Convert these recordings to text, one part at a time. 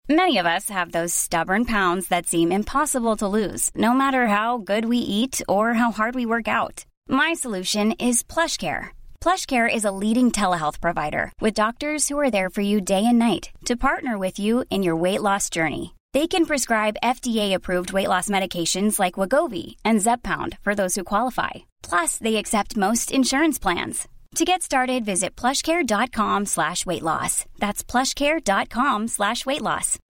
Many of us have those stubborn pounds that seem impossible to lose, no matter how good we eat or how hard we work out. My solution is PlushCare. PlushCare is a leading telehealth provider with doctors who are there for you day and night to partner with you in your weight loss journey. They can prescribe FDA-approved weight loss medications like Wegovy and Zepbound for those who qualify. Plus, they accept most insurance plans. To get started, visit plushcare.com/weightloss. That's plushcare.com/weightloss.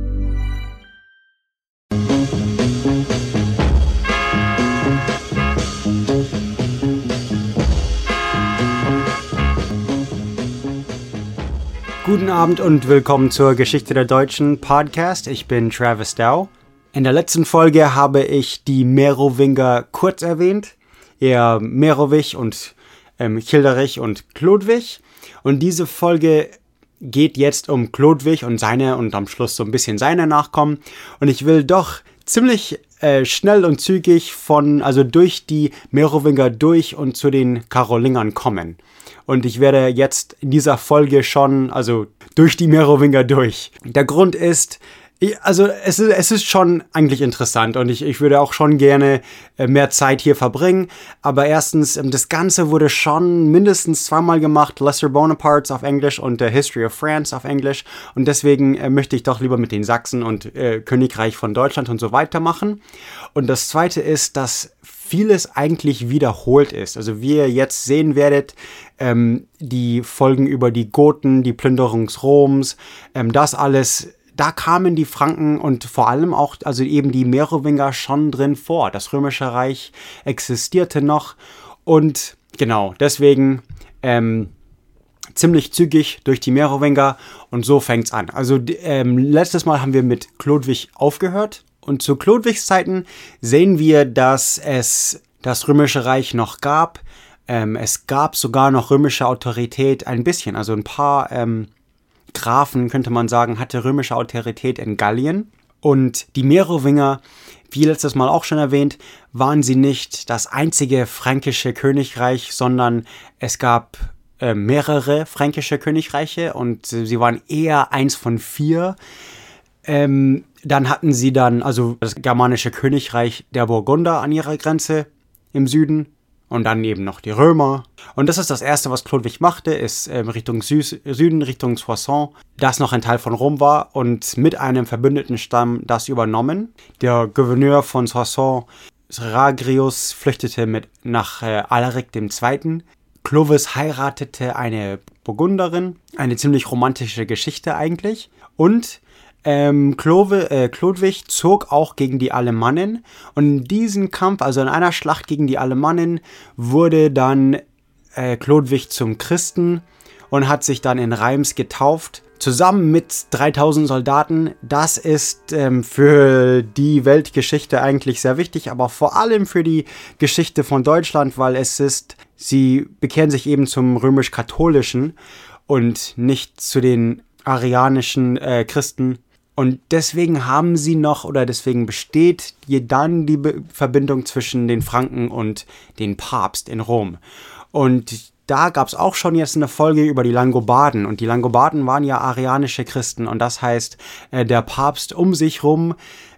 Guten Abend und willkommen zur Geschichte der Deutschen Podcast. Ich bin Travis Dow. In der letzten Folge habe ich die Merowinger kurz erwähnt. Eher Merowig und Childerich und Chlodwig. Und diese Folge geht jetzt um Chlodwig und seine und am Schluss so ein bisschen seine Nachkommen. Und ich will doch ziemlich schnell und zügig durch die Merowinger durch und zu den Karolingern kommen. Und ich werde jetzt in dieser Folge schon, durch die Merowinger durch. Der Grund ist, es ist schon eigentlich interessant und ich würde auch schon gerne mehr Zeit hier verbringen. Aber erstens, das Ganze wurde schon mindestens zweimal gemacht. Lesser Bonapartes auf Englisch und History of France auf Englisch. Und deswegen möchte ich doch lieber mit den Sachsen und Königreich von Deutschland und so weitermachen. Und das Zweite ist, dass vieles eigentlich wiederholt ist. Also wie ihr jetzt sehen werdet, die Folgen über die Goten, die Plünderung Roms, das alles. Da kamen die Franken und vor allem auch, eben die Merowinger schon drin vor. Das Römische Reich existierte noch und genau, deswegen ziemlich zügig durch die Merowinger und so fängt's an. Letztes Mal haben wir mit Chlodwig aufgehört und zu Chlodwigs Zeiten sehen wir, dass es das Römische Reich noch gab. Es gab sogar noch römische Autorität ein bisschen, also ein paar Grafen, könnte man sagen, hatte römische Autorität in Gallien. Und die Merowinger, wie letztes Mal auch schon erwähnt, waren sie nicht das einzige fränkische Königreich, sondern es gab mehrere fränkische Königreiche und sie waren eher eins von 4. Dann hatten sie das germanische Königreich der Burgunder an ihrer Grenze im Süden. Und dann eben noch die Römer. Und das ist das Erste, was Chlodwig machte, ist Richtung Süden, Richtung Soissons, das noch ein Teil von Rom war und mit einem verbündeten Stamm das übernommen. Der Gouverneur von Soissons, Sragrius, flüchtete nach Alaric II. Clovis heiratete eine Burgunderin, eine ziemlich romantische Geschichte eigentlich. Und Chlodwig zog auch gegen die Alemannen und in diesem Kampf, in einer Schlacht gegen die Alemannen, wurde dann Chlodwig zum Christen und hat sich dann in Reims getauft, zusammen mit 3000 Soldaten. Das ist für die Weltgeschichte eigentlich sehr wichtig, aber vor allem für die Geschichte von Deutschland, weil sie bekehren sich eben zum römisch-katholischen und nicht zu den arianischen Christen. Und deswegen deswegen besteht dann die Verbindung zwischen den Franken und den Papst in Rom. Und da gab es auch schon jetzt eine Folge über die Langobarden. Und die Langobarden waren ja arianische Christen. Und das heißt, der Papst um sich rum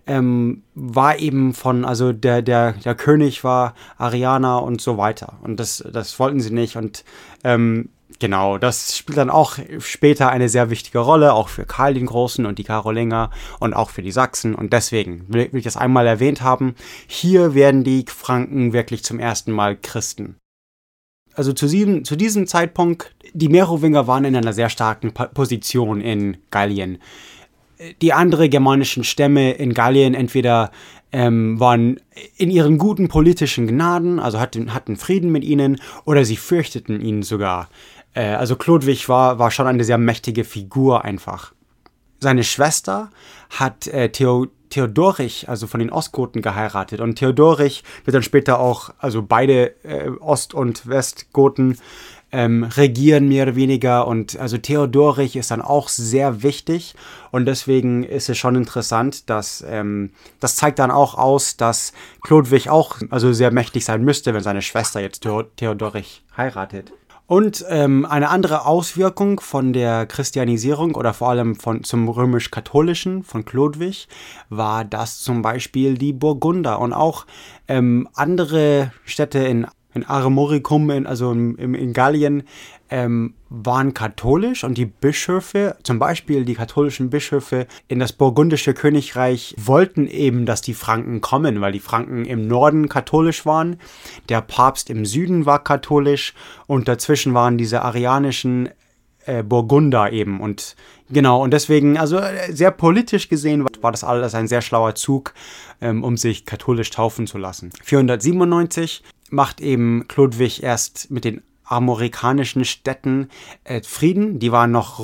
war eben der König war Arianer und so weiter. Und das wollten sie nicht. Und genau, das spielt dann auch später eine sehr wichtige Rolle, auch für Karl den Großen und die Karolinger und auch für die Sachsen. Und deswegen will ich das einmal erwähnt haben. Hier werden die Franken wirklich zum ersten Mal Christen. Also zu diesem Zeitpunkt, die Merowinger waren in einer sehr starken Position in Gallien. Die anderen germanischen Stämme in Gallien entweder waren in ihren guten politischen Gnaden, also hatten Frieden mit ihnen, oder sie fürchteten ihn sogar. Chlodwig war schon eine sehr mächtige Figur einfach. Seine Schwester hat Theodorich, also von den Ostgoten, geheiratet. Und Theodorich wird dann später auch, beide Ost- und Westgoten regieren mehr oder weniger. Und Theodorich ist dann auch sehr wichtig. Und deswegen ist es schon interessant, dass das zeigt dann auch aus, dass Chlodwig auch sehr mächtig sein müsste, wenn seine Schwester jetzt Theodorich heiratet. Und eine andere Auswirkung von der Christianisierung oder vor allem zum römisch-katholischen von Chlodwig war, dass zum Beispiel die Burgunder und auch andere Städte in Armoricum, in Gallien, waren katholisch und die Bischöfe, zum Beispiel die katholischen Bischöfe in das burgundische Königreich, wollten eben, dass die Franken kommen, weil die Franken im Norden katholisch waren, der Papst im Süden war katholisch und dazwischen waren diese arianischen Burgunder eben und genau, und deswegen, also sehr politisch gesehen, war das alles ein sehr schlauer Zug, um sich katholisch taufen zu lassen. 497 macht eben Chlodwig erst mit den armorikanischen Städten Frieden. Die waren noch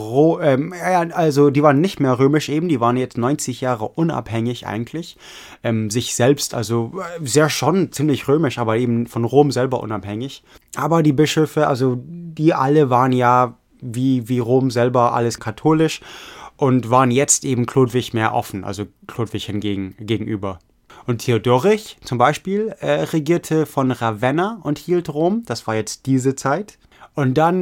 die waren nicht mehr römisch eben, die waren jetzt 90 Jahre unabhängig eigentlich. Sich selbst, also sehr schon ziemlich römisch, aber eben von Rom selber unabhängig. Aber die Bischöfe, also die alle waren ja wie Rom selber alles katholisch und waren jetzt eben Chlodwig mehr offen, also Chlodwig gegenüber. Und Theodorich zum Beispiel regierte von Ravenna und hielt Rom. Das war jetzt diese Zeit. Und dann,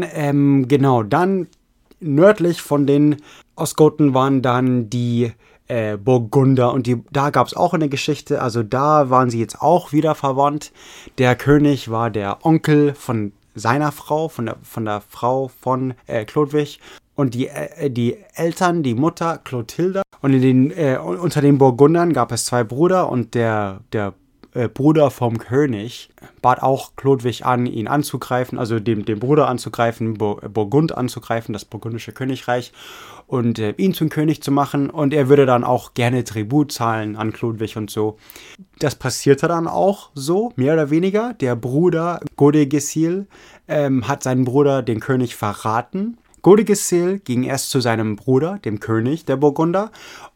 dann nördlich von den Ostgoten waren dann die Burgunder. Und da gab es auch eine Geschichte. Also da waren sie jetzt auch wieder verwandt. Der König war der Onkel von seiner Frau, von der Frau von Chlodwig. Und die Eltern, die Mutter Clotilda. Und unter den Burgundern gab es 2 Brüder und der Bruder vom König bat auch Chlodwig an, ihn anzugreifen, also dem Bruder anzugreifen, Burgund anzugreifen, das burgundische Königreich und ihn zum König zu machen. Und er würde dann auch gerne Tribut zahlen an Chlodwig und so. Das passierte dann auch so, mehr oder weniger. Der Bruder Godegisel hat seinen Bruder, den König, verraten. Godegisel ging erst zu seinem Bruder, dem König der Burgunder,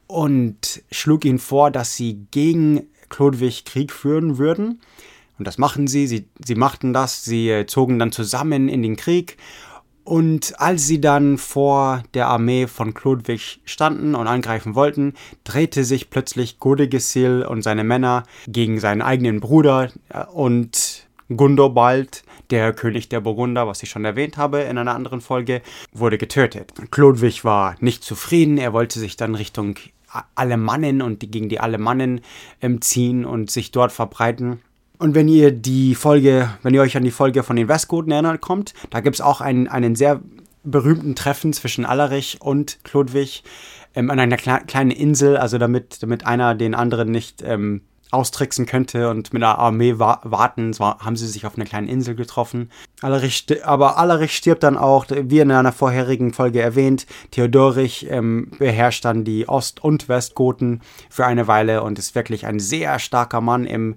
und schlug ihn vor, dass sie gegen Chlodwig Krieg führen würden. Und das machten sie. Sie machten das. Sie zogen dann zusammen in den Krieg. Und als sie dann vor der Armee von Chlodwig standen und angreifen wollten, drehte sich plötzlich Godegisel und seine Männer gegen seinen eigenen Bruder und Gundobald, der König der Burgunder, was ich schon erwähnt habe in einer anderen Folge, wurde getötet. Chlodwig war nicht zufrieden, er wollte sich dann Richtung Alemannen und gegen die Alemannen ziehen und sich dort verbreiten. Und wenn ihr euch an die Folge von den Westgoten erinnert kommt, da gibt es auch einen sehr berühmten Treffen zwischen Allerich und Chlodwig an einer kleinen Insel, also damit einer den anderen nicht austricksen könnte und mit einer Armee warten. So haben sie sich auf einer kleinen Insel getroffen. Aber Allerich stirbt dann auch, wie in einer vorherigen Folge erwähnt. Theodorich beherrscht dann die Ost- und Westgoten für eine Weile und ist wirklich ein sehr starker Mann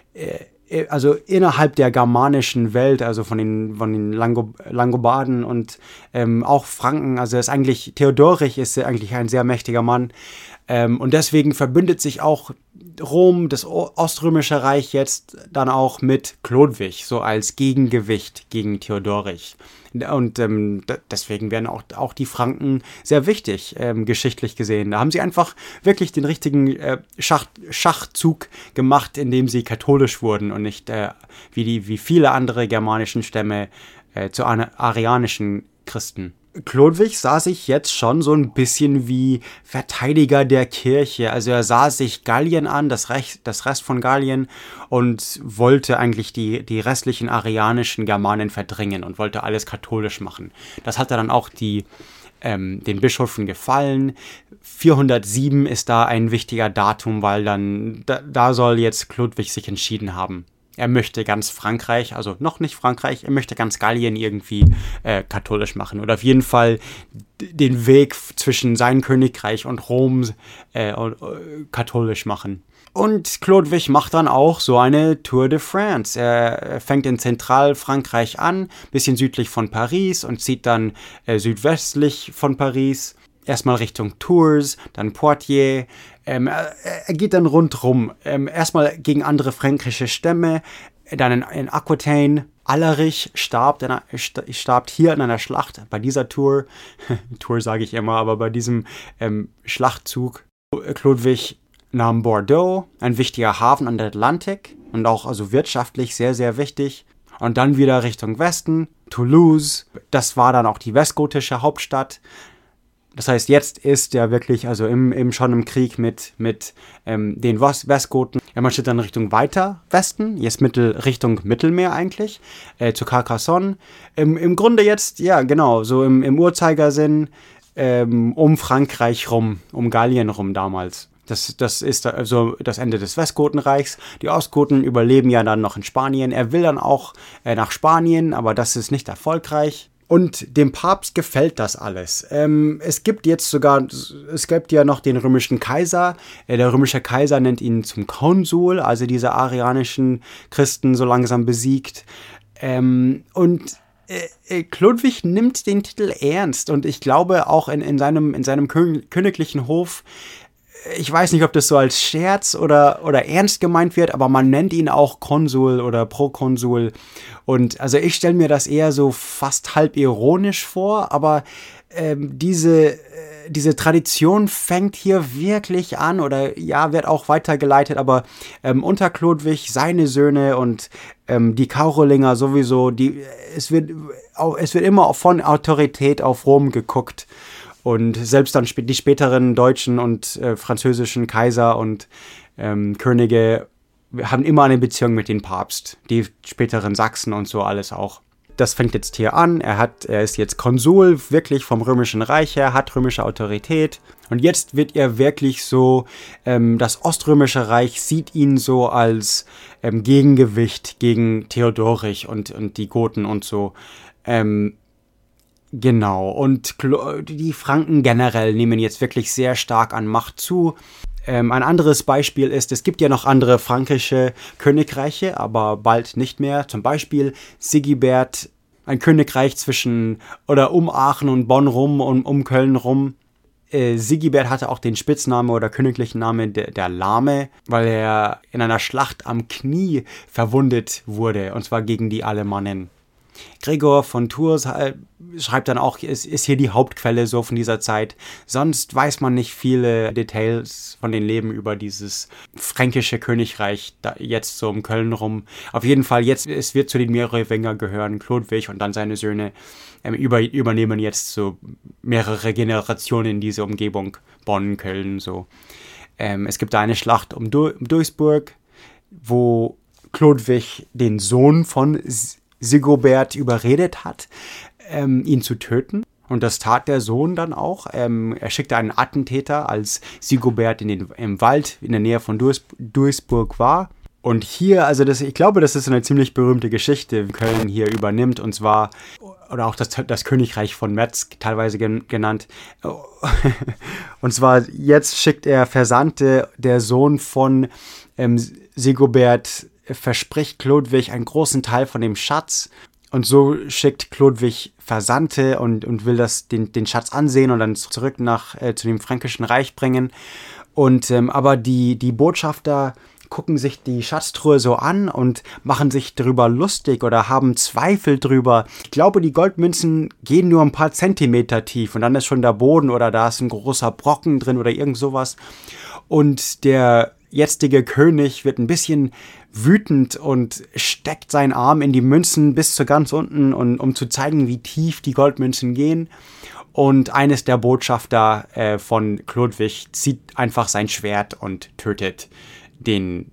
also innerhalb der germanischen Welt, also von den Langobarden und auch Franken. Also Theodorich ist eigentlich ein sehr mächtiger Mann. Und deswegen verbündet sich auch Rom, das Oströmische Reich, jetzt dann auch mit Chlodwig, so als Gegengewicht gegen Theodorich. Und deswegen werden auch die Franken sehr wichtig, geschichtlich gesehen. Da haben sie einfach wirklich den richtigen Schachzug gemacht, indem sie katholisch wurden und nicht wie viele andere germanischen Stämme zu arianischen Christen. Chlodwig sah sich jetzt schon so ein bisschen wie Verteidiger der Kirche. Also er sah sich Gallien an, das Rest von Gallien, und wollte eigentlich die restlichen arianischen Germanen verdrängen und wollte alles katholisch machen. Das hatte dann auch den Bischöfen gefallen. 407 ist da ein wichtiger Datum, weil dann da soll jetzt Chlodwig sich entschieden haben. Er möchte ganz Frankreich, also noch nicht Frankreich, er möchte ganz Gallien irgendwie katholisch machen. Oder auf jeden Fall den Weg zwischen seinem Königreich und Rom katholisch machen. Und Chlodwig macht dann auch so eine Tour de France. Er fängt in Zentralfrankreich an, bisschen südlich von Paris, und zieht dann südwestlich von Paris. Erstmal Richtung Tours, dann Poitiers. Er geht dann rundherum. Erstmal gegen andere fränkische Stämme, dann in Aquitaine. Allerich starb hier in einer Schlacht bei dieser Tour. Tour sage ich immer, aber bei diesem Schlachtzug. Chlodwig nahm Bordeaux, ein wichtiger Hafen an der Atlantik und auch also wirtschaftlich sehr, sehr wichtig. Und dann wieder Richtung Westen, Toulouse. Das war dann auch die westgotische Hauptstadt. Das heißt, jetzt ist er wirklich, also schon im Krieg mit den Westgoten. Er marschiert dann Richtung weiter Westen, jetzt Richtung Mittelmeer eigentlich, zu Carcassonne. Im Grunde jetzt, ja genau, so im Uhrzeigersinn um Frankreich rum, um Gallien rum damals. Das ist also das Ende des Westgotenreichs. Die Ostgoten überleben ja dann noch in Spanien. Er will dann auch nach Spanien, aber das ist nicht erfolgreich. Und dem Papst gefällt das alles. Es gibt ja noch den römischen Kaiser. Der römische Kaiser nennt ihn zum Konsul, also diese arianischen Christen so langsam besiegt. Chlodwig nimmt den Titel ernst und ich glaube auch in seinem königlichen Hof, ich weiß nicht, ob das so als Scherz oder ernst gemeint wird, aber man nennt ihn auch Konsul oder Prokonsul. Und also ich stelle mir das eher so fast halb ironisch vor, aber diese Tradition fängt hier wirklich an oder ja, wird auch weitergeleitet, aber unter Chlodwig, seine Söhne und die Karolinger sowieso, es wird immer von Autorität auf Rom geguckt. Und selbst dann die späteren deutschen und französischen Kaiser und Könige haben immer eine Beziehung mit dem Papst. Die späteren Sachsen und so alles auch. Das fängt jetzt hier an. Er ist jetzt Konsul, wirklich vom Römischen Reich her, hat römische Autorität. Und jetzt wird er wirklich so, das Oströmische Reich sieht ihn so als Gegengewicht gegen Theodorich und die Goten und so. Genau, und die Franken generell nehmen jetzt wirklich sehr stark an Macht zu. Ein anderes Beispiel ist, es gibt ja noch andere fränkische Königreiche, aber bald nicht mehr. Zum Beispiel Sigisbert, ein Königreich um Aachen und Bonn rum und um Köln rum. Sigisbert hatte auch den Spitznamen oder königlichen Namen der Lahme, weil er in einer Schlacht am Knie verwundet wurde, und zwar gegen die Alemannen. Gregor von Tours schreibt dann auch, es ist hier die Hauptquelle so von dieser Zeit. Sonst weiß man nicht viele Details von den Leben über dieses fränkische Königreich, jetzt so um Köln rum. Auf jeden Fall, es wird zu den Merowinger gehören, Chlodwig und dann seine Söhne übernehmen jetzt so mehrere Generationen diese Umgebung, Bonn, Köln, so. Es gibt da eine Schlacht um Duisburg, wo Chlodwig den Sohn von Sigobert überredet hat, ihn zu töten. Und das tat der Sohn dann auch. Er schickte einen Attentäter, als Sigobert im Wald in der Nähe von Duisburg war. Und hier, also ich glaube, das ist eine ziemlich berühmte Geschichte, die Köln hier übernimmt. Und zwar, oder auch das Königreich von Metz, teilweise genannt. Und zwar, jetzt schickt er Versandte, der Sohn von Sigobert verspricht Chlodwig einen großen Teil von dem Schatz und so schickt Chlodwig Versandte und will den Schatz ansehen und dann zurück zu dem Fränkischen Reich bringen. Und aber die Botschafter gucken sich die Schatztruhe so an und machen sich darüber lustig oder haben Zweifel drüber. Ich glaube, die Goldmünzen gehen nur ein paar Zentimeter tief und dann ist schon der Boden oder da ist ein großer Brocken drin oder irgend sowas. Und der jetzige König wird ein bisschen wütend und steckt seinen Arm in die Münzen bis zu ganz unten, um zu zeigen, wie tief die Goldmünzen gehen. Und eines der Botschafter von Chlodwig zieht einfach sein Schwert und tötet den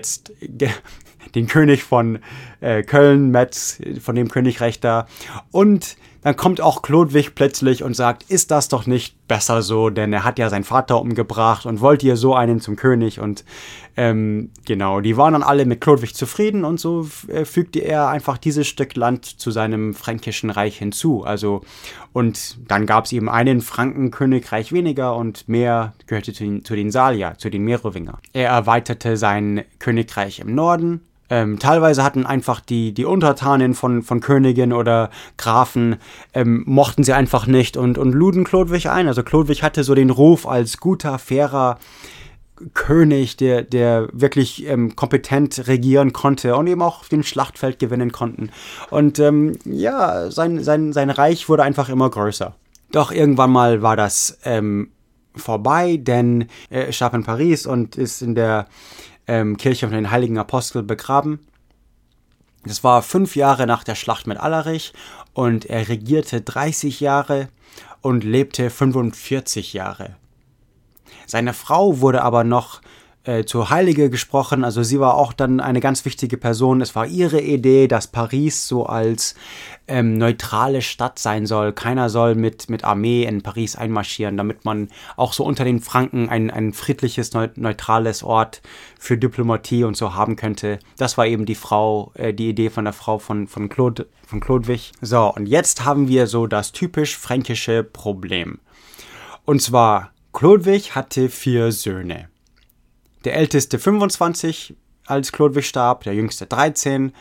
König von Köln, Metz, von dem Königreich da. Und dann kommt auch Chlodwig plötzlich und sagt, ist das doch nicht besser so, denn er hat ja seinen Vater umgebracht und wollte ihr so einen zum König. Und genau, die waren dann alle mit Chlodwig zufrieden und so fügte er einfach dieses Stück Land zu seinem fränkischen Reich hinzu. Also, und dann gab es eben einen Frankenkönigreich weniger und mehr gehörte zu den Salier, zu den Merowinger. Er erweiterte sein Königreich im Norden. Teilweise hatten einfach die Untertanen von Königen oder Grafen, mochten sie einfach nicht und luden Chlodwig ein. Also Chlodwig hatte so den Ruf als guter, fairer König, der wirklich kompetent regieren konnte und eben auch auf dem Schlachtfeld gewinnen konnten. Und sein Reich wurde einfach immer größer. Doch irgendwann mal war das vorbei, denn er starb in Paris und ist in der Kirche von den Heiligen Apostel begraben. Das war 5 Jahre nach der Schlacht mit Alaric und er regierte 30 Jahre und lebte 45 Jahre. Seine Frau wurde aber noch zur Heilige gesprochen, also sie war auch dann eine ganz wichtige Person. Es war ihre Idee, dass Paris so als neutrale Stadt sein soll. Keiner soll mit Armee in Paris einmarschieren, damit man auch so unter den Franken ein friedliches, neutrales Ort für Diplomatie und so haben könnte. Das war eben die Idee von der Frau von Chlodwig. So, und jetzt haben wir so das typisch fränkische Problem. Und zwar, Chlodwig hatte 4 Söhne. Der älteste 25, als Chlodwig starb, der jüngste 13.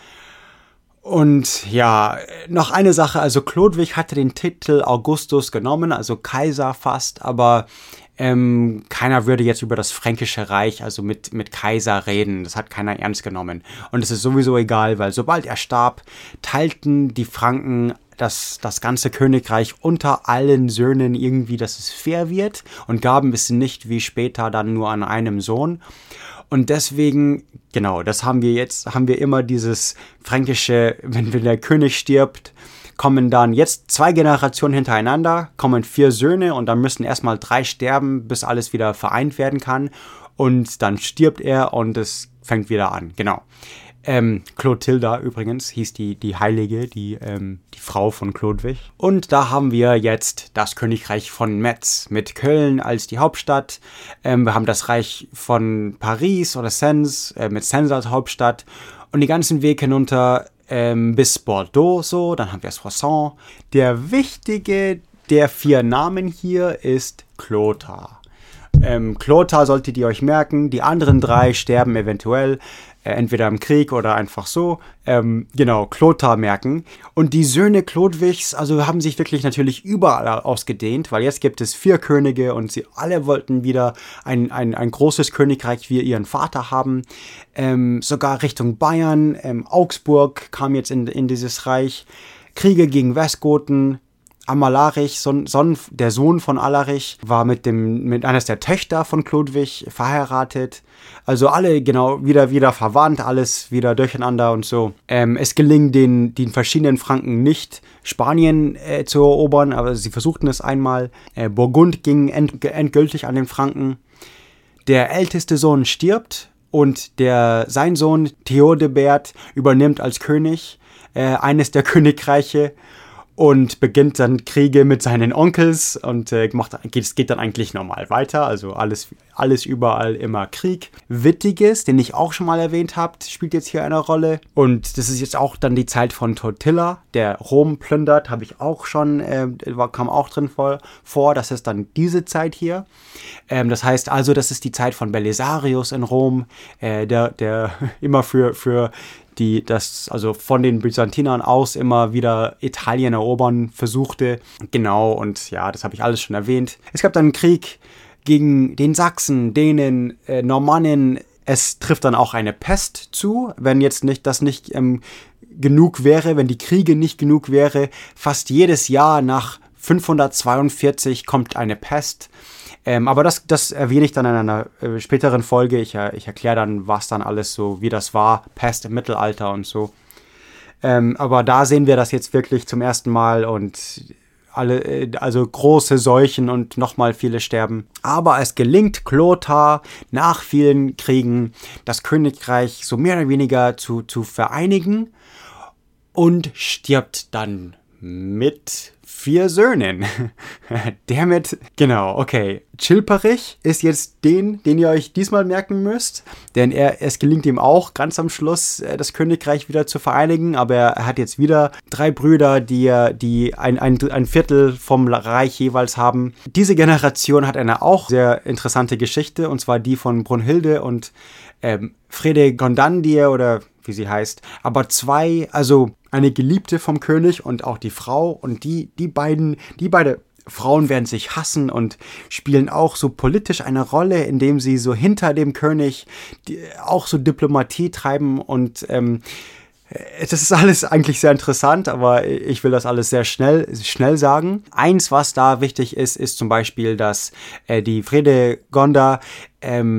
Und ja, noch eine Sache, also Chlodwig hatte den Titel Augustus genommen, also Kaiser fast, aber keiner würde jetzt über das Fränkische Reich, also mit Kaiser reden. Das hat keiner ernst genommen. Und es ist sowieso egal, weil sobald er starb, teilten die Franken das ganze Königreich unter allen Söhnen irgendwie, dass es fair wird, und gaben es nicht wie später dann nur an einem Sohn. Und deswegen, genau, haben wir immer dieses fränkische, wenn der König stirbt, kommen dann jetzt 2 Generationen hintereinander, kommen 4 Söhne und dann müssen erstmal 3 sterben, bis alles wieder vereint werden kann. Und dann stirbt er und es fängt wieder an, genau. Clotilda übrigens hieß die Heilige, die Frau von Chlodwig. Und da haben wir jetzt das Königreich von Metz mit Köln als die Hauptstadt. Wir haben das Reich von Paris oder Sens mit Sens als Hauptstadt und die ganzen Weg hinunter bis Bordeaux so. Dann haben wir Soissons. Der wichtige der 4 Namen hier ist Clothar. Clothar solltet ihr euch merken. Die anderen 3 sterben eventuell. Entweder im Krieg oder einfach so, Clothar merken. Und die Söhne Chlodwigs, also haben sich wirklich natürlich überall ausgedehnt, weil jetzt gibt es 4 Könige und sie alle wollten wieder ein großes Königreich wie ihren Vater haben. Sogar Richtung Bayern, Augsburg kam jetzt in dieses Reich. Kriege gegen Westgoten. Amalarich, der Sohn von Alarich, war mit eines der Töchter von Chlodwig verheiratet. Also alle genau wieder verwandt, alles wieder durcheinander und so. Es gelingt den verschiedenen Franken nicht, Spanien zu erobern, aber sie versuchten es einmal. Burgund ging endgültig an den Franken. Der älteste Sohn stirbt und sein Sohn Theodebert übernimmt als König eines der Königreiche und beginnt dann Kriege mit seinen Onkels und es geht dann eigentlich normal weiter, also alles überall immer Krieg. Wittiges, den ich auch schon mal erwähnt habe, spielt jetzt hier eine Rolle, und das ist jetzt auch dann die Zeit von Totila, der Rom plündert, habe ich auch schon, kam auch drin vor, das ist dann diese Zeit hier. Das heißt also, das ist die Zeit von Belisarius in Rom, der immer für also von den Byzantinern aus immer wieder Italien erobern versuchte. Genau, und ja, das habe ich alles schon erwähnt. Es gab dann einen Krieg gegen den Sachsen, Dänen, Normannen. Es trifft dann auch eine Pest zu, wenn jetzt das nicht genug wäre, wenn die Kriege nicht genug wäre. Fast jedes Jahr nach 542 kommt eine Pest. Aber das erwähne ich dann in einer späteren Folge. Ich erkläre dann, was dann alles so, wie das war, Pest im Mittelalter und so. Aber da sehen wir das jetzt wirklich zum ersten Mal und also große Seuchen und nochmal viele sterben. Aber es gelingt Clothar nach vielen Kriegen, das Königreich so mehr oder weniger zu vereinigen und stirbt dann mit 4 Söhnen. Damit, genau, okay. Chilperich ist jetzt den ihr euch diesmal merken müsst, denn es gelingt ihm auch ganz am Schluss, das Königreich wieder zu vereinigen, aber er hat jetzt wieder 3 Brüder, die ein Viertel vom Reich jeweils haben. Diese Generation hat eine auch sehr interessante Geschichte, und zwar die von Brunhilde und Fredegondandie oder wie sie heißt, aber 2, also eine Geliebte vom König und auch die Frau, und die beide Frauen werden sich hassen und spielen auch so politisch eine Rolle, indem sie so hinter dem König auch so Diplomatie treiben, und das ist alles eigentlich sehr interessant, aber ich will das alles sehr schnell sagen. Eins, was da wichtig ist zum Beispiel, dass die Fredegonda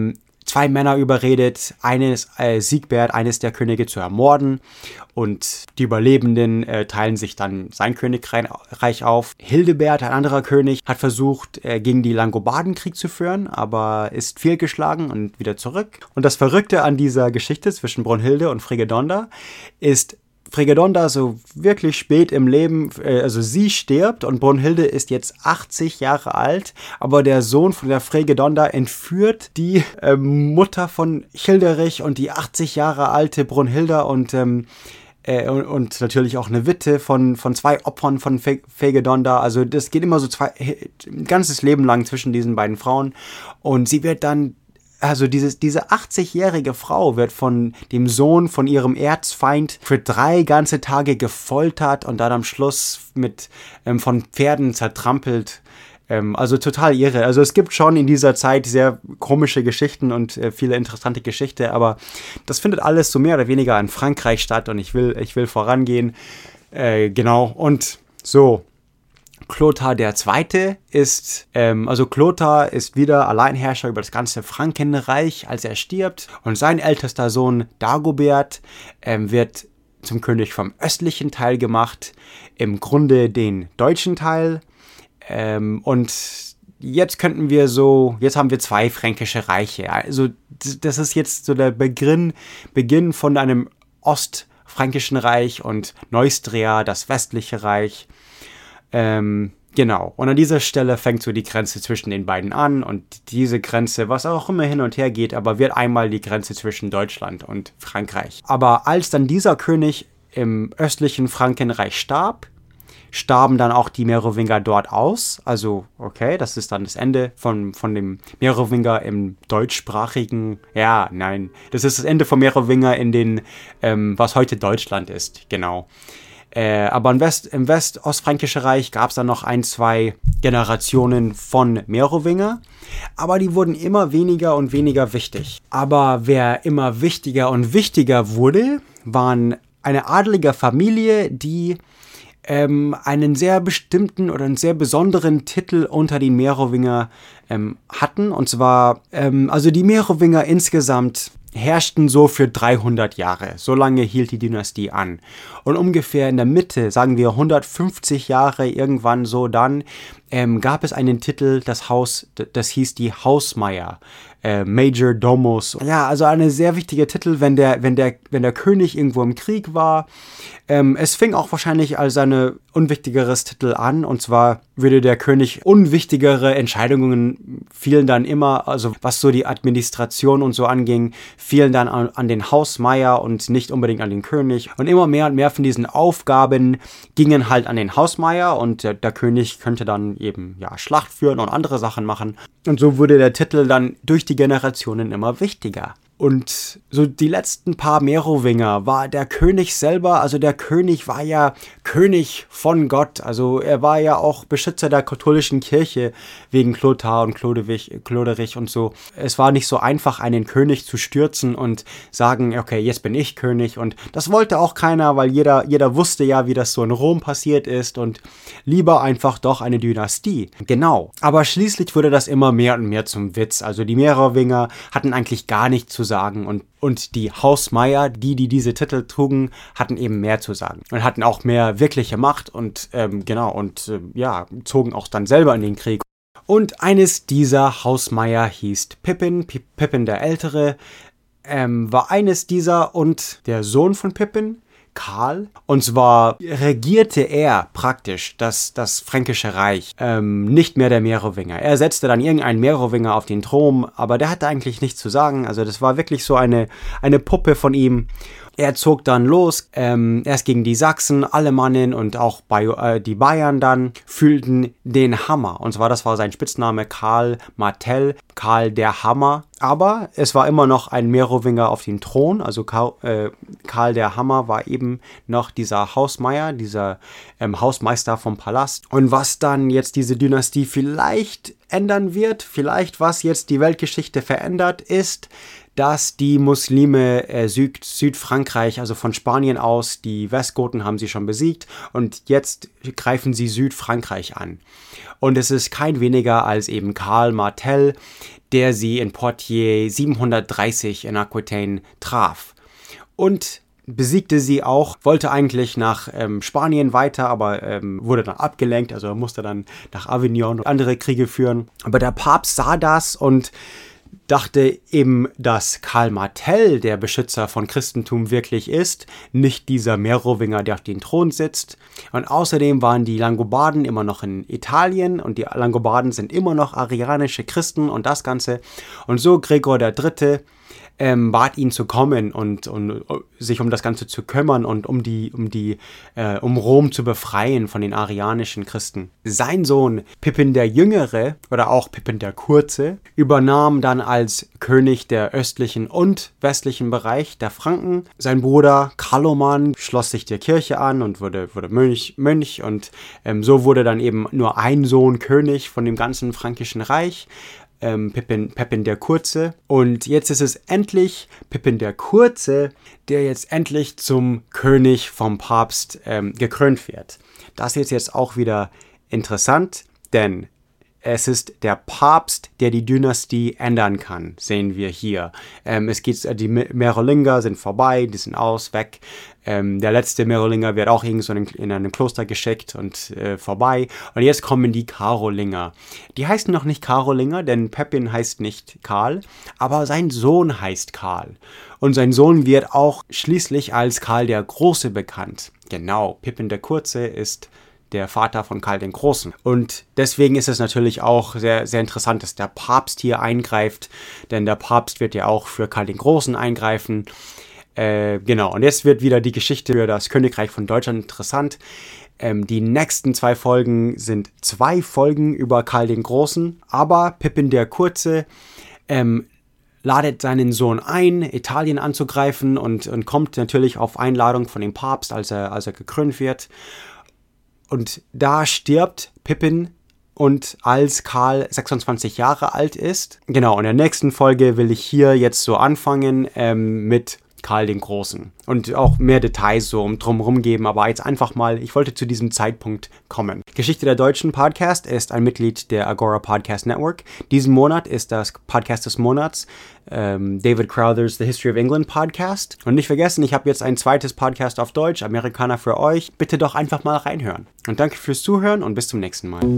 2 Männer überredet, Siegbert, eines der Könige zu ermorden, und die Überlebenden teilen sich dann sein Königreich auf. Hildebert, ein anderer König, hat versucht, gegen die Langobarden Krieg zu führen, aber ist fehlgeschlagen und wieder zurück. Und das Verrückte an dieser Geschichte zwischen Brunhilde und Friedgonda ist, Friedgonda so wirklich spät im Leben, also sie stirbt und Brunhilde ist jetzt 80 Jahre alt, aber der Sohn von der Friedgonda entführt die Mutter von Childerich und die 80 Jahre alte Brunhilda und natürlich auch eine Witwe von 2 Opfern von Friedgonda. Also das geht immer so ein ganzes Leben lang zwischen diesen beiden Frauen, und sie wird dann, also diese 80-jährige Frau wird von dem Sohn von ihrem Erzfeind für 3 ganze Tage gefoltert und dann am Schluss von Pferden zertrampelt. Also total irre. Also es gibt schon in dieser Zeit sehr komische Geschichten und viele interessante Geschichten, aber das findet alles so mehr oder weniger in Frankreich statt, und ich will vorangehen. Genau, und so. Clothar II. Clothar ist wieder Alleinherrscher über das ganze Frankenreich, als er stirbt. Und sein ältester Sohn Dagobert wird zum König vom östlichen Teil gemacht, im Grunde den deutschen Teil. Und jetzt haben wir 2 fränkische Reiche. Also das ist jetzt so der Beginn von einem ostfränkischen Reich und Neustria, das westliche Reich. Genau, und an dieser Stelle fängt so die Grenze zwischen den beiden an, und diese Grenze, was auch immer hin und her geht, aber wird einmal die Grenze zwischen Deutschland und Frankreich. Aber als dann dieser König im östlichen Frankenreich starben dann auch die Merowinger dort aus. Also, okay, das ist dann das Ende von dem Merowinger im deutschsprachigen, das ist das Ende von Merowinger in den, was heute Deutschland ist, genau. Aber im West-Ostfränkischen Reich gab es dann noch 1, 2 Generationen von Merowinger, aber die wurden immer weniger und weniger wichtig. Aber wer immer wichtiger und wichtiger wurde, waren eine adelige Familie, die einen sehr bestimmten oder einen sehr besonderen Titel unter den Merowinger hatten. Und zwar, also die Merowinger insgesamt herrschten so für 300 Jahre. So lange hielt die Dynastie an. Und ungefähr in der Mitte, sagen wir 150 Jahre, irgendwann so dann, gab es einen Titel, das hieß die Hausmeier. Major Domus. Ja, also eine sehr wichtige Titel, wenn der König irgendwo im Krieg war. Es fing auch wahrscheinlich als ein unwichtigeres Titel an, und zwar würde der König unwichtigere Entscheidungen fielen dann immer, also was so die Administration und so anging, fielen dann an den Hausmeier und nicht unbedingt an den König. Und immer mehr und mehr von diesen Aufgaben gingen halt an den Hausmeier, und der König könnte dann eben Schlacht führen und andere Sachen machen. Und so wurde der Titel dann durch die Generationen immer wichtiger. Und so die letzten paar Merowinger war der König selber, also der König war ja König von Gott, also er war ja auch Beschützer der katholischen Kirche wegen Clothar und Cloderich und so. Es war nicht so einfach, einen König zu stürzen und sagen, okay, jetzt bin ich König, und das wollte auch keiner, weil jeder wusste ja, wie das so in Rom passiert ist, und lieber einfach doch eine Dynastie. Genau. Aber schließlich wurde das immer mehr und mehr zum Witz, also die Merowinger hatten eigentlich gar nichts zu sagen, und die Hausmeier, die diese Titel trugen, hatten eben mehr zu sagen und hatten auch mehr wirkliche Macht und zogen auch dann selber in den Krieg. Und eines dieser Hausmeier hieß Pippin der Ältere, war eines dieser, und der Sohn von Pippin, Karl, und zwar regierte er praktisch das Fränkische Reich, nicht mehr der Merowinger. Er setzte dann irgendeinen Merowinger auf den Thron, aber der hatte eigentlich nichts zu sagen, also das war wirklich so eine Puppe von ihm. Er zog dann los, erst gegen die Sachsen, Alemannen und auch die Bayern dann fühlten den Hammer. Und zwar, das war sein Spitzname, Karl Martell, Karl der Hammer. Aber es war immer noch ein Merowinger auf dem Thron, also Karl der Hammer war eben noch dieser Hausmeier, dieser Hausmeister vom Palast. Und was dann jetzt diese Dynastie vielleicht ändern wird, vielleicht was jetzt die Weltgeschichte verändert, ist, dass die Muslime Südfrankreich, also von Spanien aus, die Westgoten haben sie schon besiegt, und jetzt greifen sie Südfrankreich an. Und es ist kein weniger als eben Karl Martell, der sie in Poitiers 730 in Aquitaine traf. Und besiegte sie auch, wollte eigentlich nach Spanien weiter, aber wurde dann abgelenkt, also er musste dann nach Avignon und andere Kriege führen. Aber der Papst sah das und dachte eben, dass Karl Martel der Beschützer von Christentum wirklich ist, nicht dieser Merowinger, der auf dem Thron sitzt. Und außerdem waren die Langobarden immer noch in Italien und die Langobarden sind immer noch arianische Christen und das Ganze. Und so Gregor III. Bat ihn zu kommen und sich um das Ganze zu kümmern und um Rom zu befreien von den arianischen Christen. Sein Sohn Pippin der Jüngere oder auch Pippin der Kurze übernahm dann als König der östlichen und westlichen Bereich der Franken. Sein Bruder Karloman schloss sich der Kirche an und wurde Mönch und so wurde dann eben nur ein Sohn König von dem ganzen Frankischen Reich. Pippin der Kurze. Und jetzt ist es endlich Pippin der Kurze, der jetzt endlich zum König vom Papst gekrönt wird. Das ist jetzt auch wieder interessant, denn es ist der Papst, der die Dynastie ändern kann, sehen wir hier. Die Merolinger sind vorbei, die sind weg. Der letzte Merolinger wird auch irgend so in einem Kloster geschickt und vorbei. Und jetzt kommen die Karolinger. Die heißen noch nicht Karolinger, denn Pippin heißt nicht Karl, aber sein Sohn heißt Karl. Und sein Sohn wird auch schließlich als Karl der Große bekannt. Genau, Pippin der Kurze ist der Vater von Karl den Großen. Und deswegen ist es natürlich auch sehr, sehr interessant, dass der Papst hier eingreift, denn der Papst wird ja auch für Karl den Großen eingreifen. Genau, und jetzt wird wieder die Geschichte für das Königreich von Deutschland interessant. Die nächsten 2 Folgen sind 2 Folgen über Karl den Großen, aber Pippin der Kurze ladet seinen Sohn ein, Italien anzugreifen und kommt natürlich auf Einladung von dem Papst, als er gekrönt wird. Und da stirbt Pippin und als Karl 26 Jahre alt ist. Genau, in der nächsten Folge will ich hier jetzt so anfangen mit Karl den Großen. Und auch mehr Details so drumherum geben, aber jetzt einfach mal, ich wollte zu diesem Zeitpunkt kommen. Geschichte der Deutschen Podcast ist ein Mitglied der Agora Podcast Network. Diesen Monat ist das Podcast des Monats David Crowthers The History of England Podcast. Und nicht vergessen, ich habe jetzt ein zweites Podcast auf Deutsch, Amerikaner für euch. Bitte doch einfach mal reinhören. Und danke fürs Zuhören und bis zum nächsten Mal.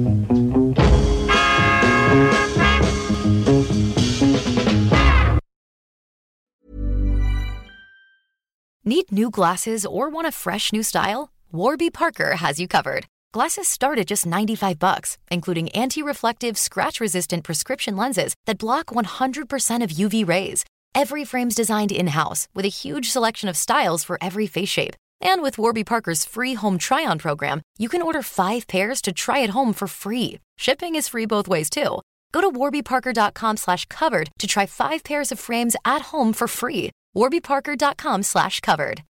Need new glasses or want a fresh new style? Warby Parker has you covered. Glasses start at just $95, including anti-reflective, scratch-resistant prescription lenses that block 100% of UV rays. Every frame's designed in-house with a huge selection of styles for every face shape. And with Warby Parker's free home try-on program, you can order 5 pairs to try at home for free. Shipping is free both ways, too. Go to warbyparker.com/covered to try 5 pairs of frames at home for free. warbyparker.com/covered.